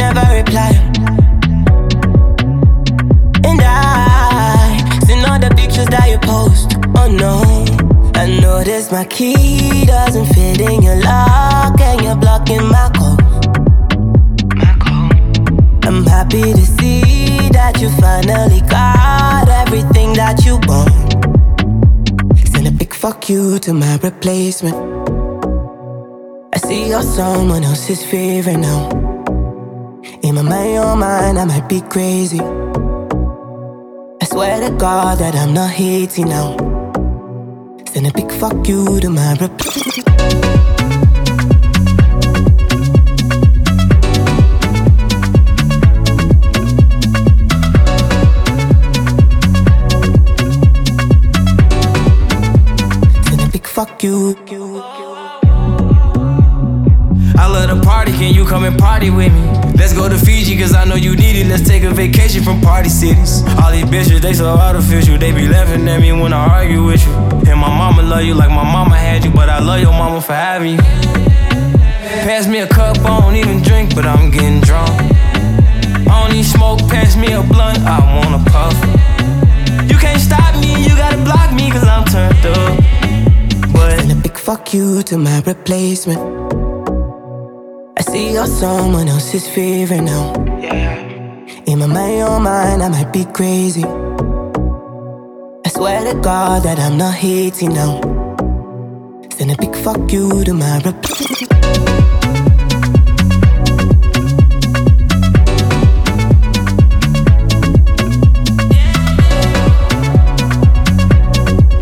never reply. And I seen all the pictures that you post. Oh no, I noticed my key doesn't fit in your lock, and you're blocking my call. I'm happy to see that you finally got everything that you want. Send a big fuck you to my replacement. I see you're someone else's favorite now. In my mind, I might be crazy. I swear to God that I'm not hating now. Send a big fuck you to my replacement. Fuck you. I love the party, can you come and party with me? Let's go to Fiji, cause I know you need it. Let's take a vacation from party cities. All these bitches, they so artificial. They be laughing at me when I argue with you. And my mama love you like my mama had you, but I love your mama for having you. Pass me a cup, I don't even drink, but I'm getting drunk. I don't need smoke, pass me a blunt, I wanna puff. You can't stop me, you gotta block me, cause I'm turned up. Send a big fuck you to my replacement. I see you're someone else's favorite now. In my mind, I might be crazy. I swear to God that I'm not hating now. Send a big fuck you to my replacement.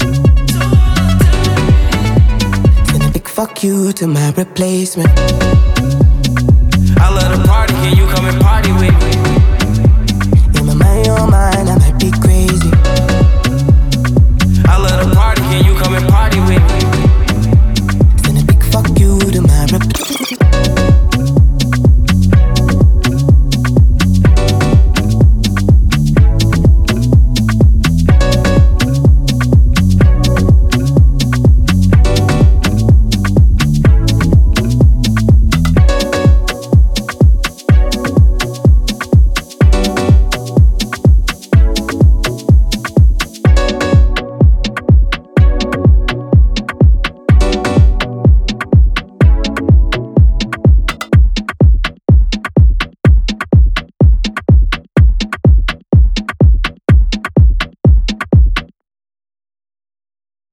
Fuck you to my replacement.